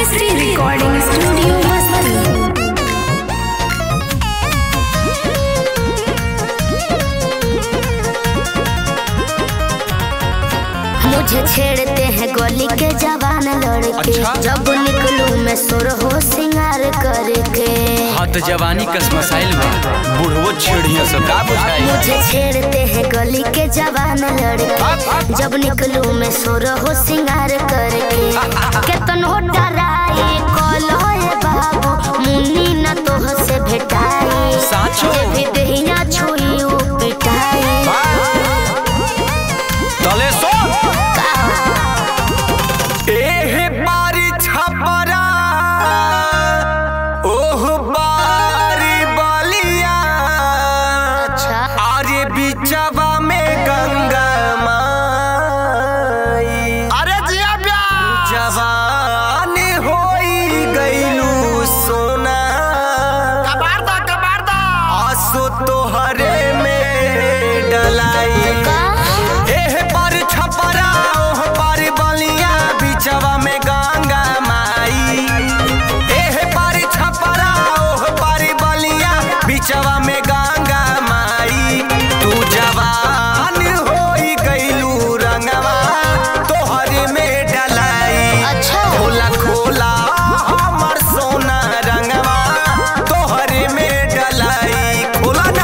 सृष्टि recording studio मस्ती। मुझे छेड़ते हैं गली के जवान लड़के। अच्छा? जब निकलूं मैं सुर हो सिंगार करके। हाँ तो जवानी कस मसाइल में बुढ़वो छेड़िया सब का बुझाई। मुझे छेड़ते हैं गली के जवान लड़के। जब निकलूं मैं सुर हो सिंगार करके। केतन हो डराए कलोए बाबू मुन्नी न तोह से भेटाई। साचो? जे भी दहिया छुई उ पिटाई। तले सो एहे बारी छपरा ओह बारी बलिया। अच्छा अरे बिचवा में गंगा माई। अरे जिया ब्या जवान होई गईलू सोना। कबार दा आसो तोहरे में डलाई। एहे पर छपरा ओह पर बलिया बिचवा में गंगा माई। एहे पर छपरा ओह पर बलिया बिचवा में गंगा माई। तू जवान होई गईलू रंगवा तोहरे में डलाई। अच्छा खोला खोला हमर सोना रंगवा तोहरे में डलाई। खोला ना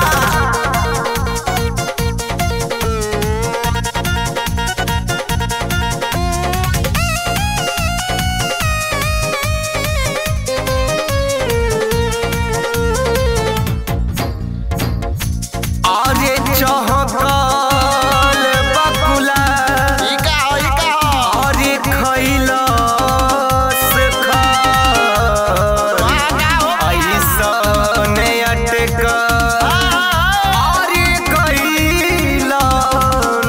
अरे चहकल बकुला ई का अरे खैलस खर ऐसने अटक अरे कैलन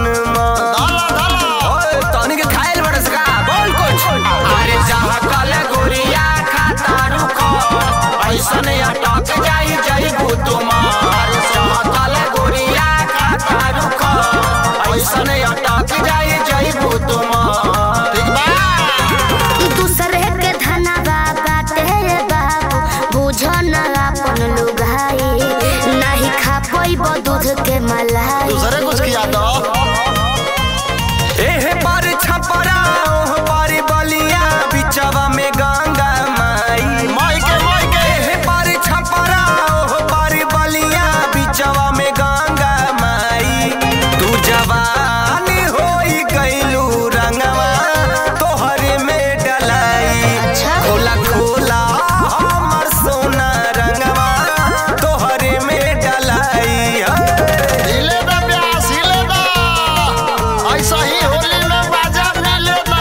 तनिक खाइल बरस का बोल कुछ। अरे चहकल गोरिया खाता रुको ऐसने अटक जाई जइबू तुम्हार। चहकल गोरिया खाता रुको ऐसने अटक जाई जइबू तुम्हार। ठीक बा दूसरे के धनवा बाटे रे बाबू बुझो न अपन लुगाई। नहीं खा पैबो दूध के मलाई। दूसरे कुछ किया दो एहे पर छपरा ओह पर बलिया बिचवा में गंगा माई। माई के एहे पर छपरा ओह पर बलिया बिचवा में गंगा माई। तू जवान होई गईलू रंगवा तोहरे में डलाई। अच्छा? खोला खोला हमर सोना रंगवा तोहरे में डलाई। हिले दा ब्या हिले दा ऐसा ही होली में बाजा मिले दा।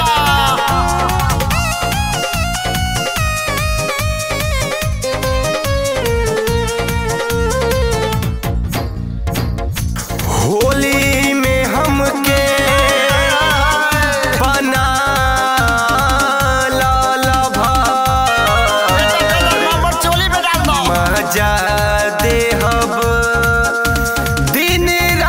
होली में हमके बना लाला नंबर चोली पे डाल दो मजा देहब दिन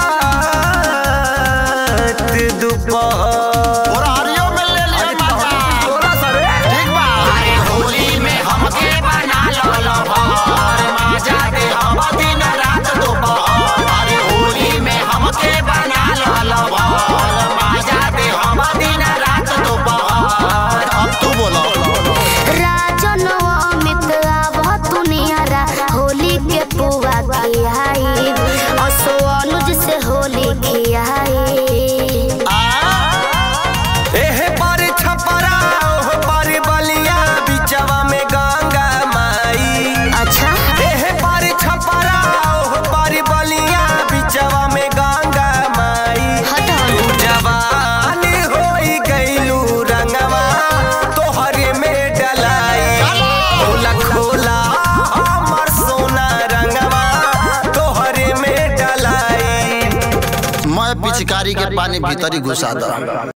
रात दोपहर। और हरियो में ले लिया मजा ठीक बा अरे होली में हमके बना लो लभार। मजा दे हम दिन रात दोपहर। अरे होली में हमके बना लो लभार। मजा दे हम दिन रात दोपहर। अब तू बोलो राजन अमित आव दुनियारा होली के पुआ खियाई। असो अनुज से होली खियाई। एहे पर छपरा ओह पर बलिया बिचवा में गंगा माई। अच्छा एहे पर छपरा ओह पर बलिया बिचवा में गंगा माई। हटो तू जवान होई गईलू रंगवा तोहरे में डलाई। खोला खोला हमर सोना रंगवा तोहरे में डलाई। मैं पिचकारी के पानी भीतरी घुसा दो।